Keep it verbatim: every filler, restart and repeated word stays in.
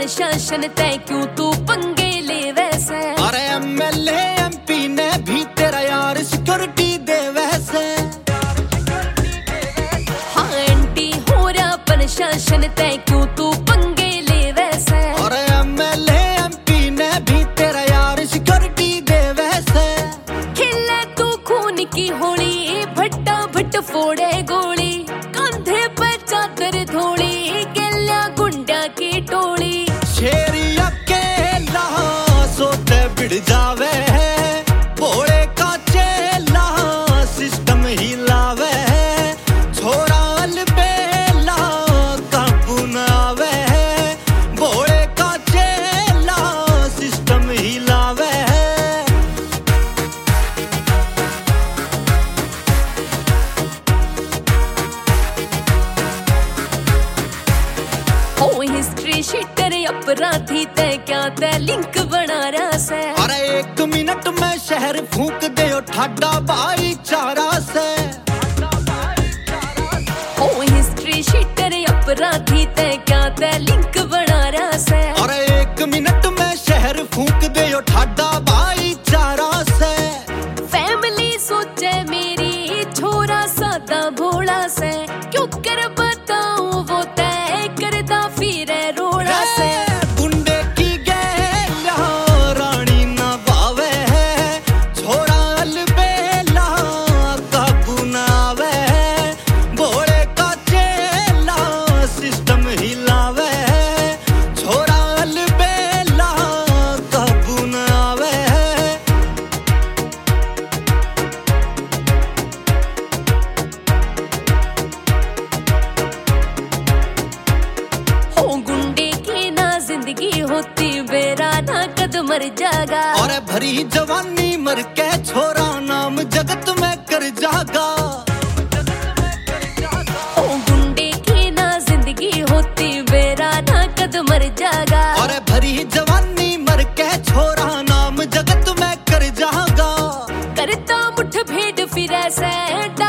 प्रशासन तय क्यों तू पंगे ले वैसे। अरे एमएलए एमपी ने भी तेरा यार सिक्योरिटी दे वैसे। हाँ एंटी हो रहा प्रशासन तय क्यों तू पंगे ले वैसे। अरे एमएलए एमपी ने भी तेरा यार सिक्योरिटी दे वैसे। खेले तू खून की होली भट्टा भट्ट फोड़े गोली कंधे पे चादर धोली गेल्या गुंडा की टोली। शेरी अकेला सोते बिड़ जावे भोले का चेला सिस्टम हिलावे छोरा अलबेला काबू न आवे भोले का चेला सिस्टम हिलावे। ओ हिस्ट्री शीटर अपराधी तय क्या तय लिंक बना रहा से। अरे एक मिनट में शहर फूंक दे ठाडा भाईचारा से। ओ हिस्ट्री शीटर अपराधी तय क्या तय लिंक बना रहा से। अरे एक मिनट में शहर फूंक दे ठाडा भाईचारा से। फैमिली सोचे मेरी छोरा सादा भोला से क्यों कर बताऊं वो तय करदा फिर रोड़ा से। गुंडे की गैला रानी ना भावे छोरा अलबेला काबू ना आवे भोले का चेला सिस्टम हिलावे छोरा अलबेला काबू ना आवे। हो गुंडे की ना जिंदगी होती बेरा ना कद मर जागा। और भरी जवानी मर के छोरा नाम जगत में कर जागा। हो गुंडे की ना जिंदगी होती बेरा ना कद मर जागा। और भरी जवानी मर के छोरा नाम जगत में कर जागा। करता मुठ भेड़ फिर ऐसे